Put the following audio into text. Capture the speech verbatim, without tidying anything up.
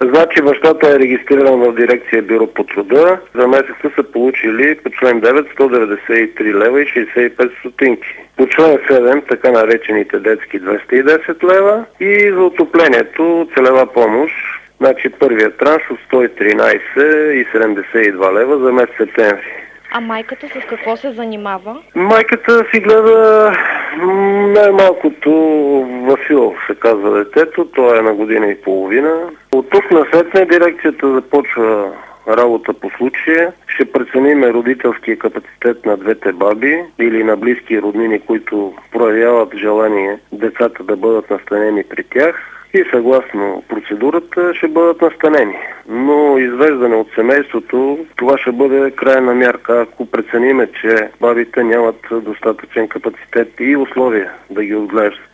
Значи бащата е регистриран в дирекция Бюро по труда. За месеца са получили по член девет сто деветдесет и три лева и шейсет и пет стотинки. По член седем, така наречените детски, двеста и десет лева, и за отоплението целева помощ. Значи първият транш от сто и тринайсет и седемдесет и два лева за месец септември. А майката с какво се занимава? Майката си гледа най-малкото Васил, се казва детето. Той е на година и половина. От тук насетне дирекцията започва работа по случая. Ще прецениме родителския капацитет на двете баби или на близки роднини, които проявяват желание децата да бъдат настанени при тях. И съгласно процедурата ще бъдат настанени. Но извеждане от семейството, това ще бъде крайна мярка, ако прецениме, че бабите нямат достатъчен капацитет и условия да ги отглеждат.